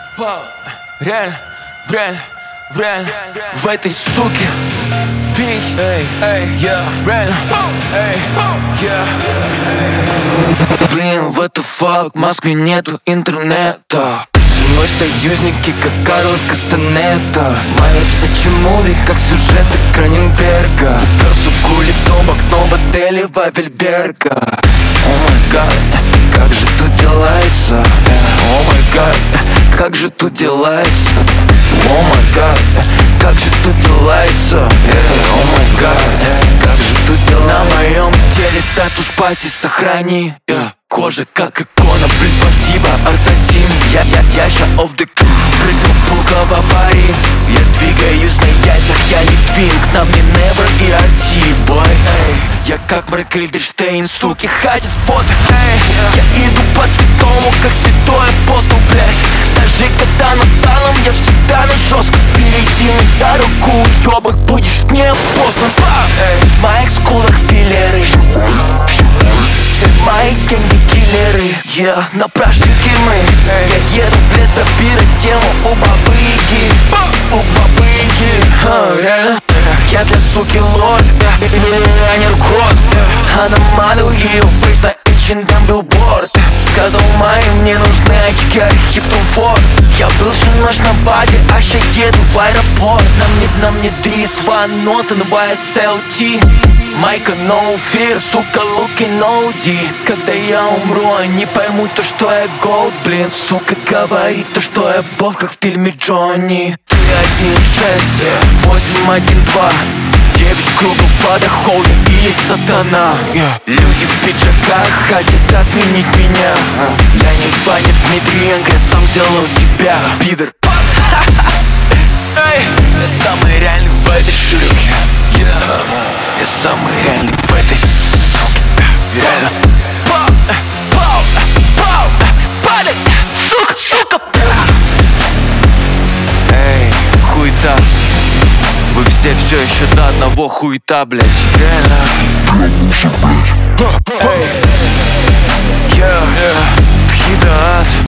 Реально, реально, в этой суке пей, реально, блин, what the fuck, в Москве нету интернета. Мой союзники, как Карлос Кастанета. Мои все чемуви, как сюжеты Кроненберга. Пёр, суку, лицом в окно в отеле Вавельберга. О май гад, как же тут делается. О май гад, как же тут делается. О май гад, как же тут делается. О май гад, как же тут делается. На моем теле тату спаси, сохрани. Кожа как икона, блин, спасибо, Артасим. Я ща off the прыгну пулка в пари. Я двигаюсь на яйцах, я не твинг. На мне Never и Арти, бой. Я как Марк Рильденштейн, суки, хатит фото. Я иду по цветному, как святой апостол, блядь. Даже когда над талом, я всегда на жестко. Перейди на руку, ёбок, будешь не опознан. В моих скулах филлеры. Все мои генги киллеры, на прошивке мы. Я еду в лес забирать тему у бабы-яги. У бабы-яги, реально. Я для суки лорд, а не рукот. Она малю ее фейс на H&M билборд. Сказал моим, мне нужны очки, архив Том. Я был всю ночь на базе, а ща еду в аэропорт. На мне 3 звонота на YSLT. Майка no fear, сука, луки no D. Когда я умру, они поймут то, что я голд, блин. Сука говорит то, что я бог, как в фильме Джонни. 3, 1, 6, 8, 1, 2 9 кругов ада, холи или сатана. Люди в пиджаках хотят отменить меня. Я не Ваня Дмитриенко, я сам делал себя, пидор. Я самый реальный в этой шлюхе. Я самый реальный в этой суке. Реально. Падай, сука. Эй, хуета. Вы все еще до одного хуета, блять. Реально. Эй, тхидат.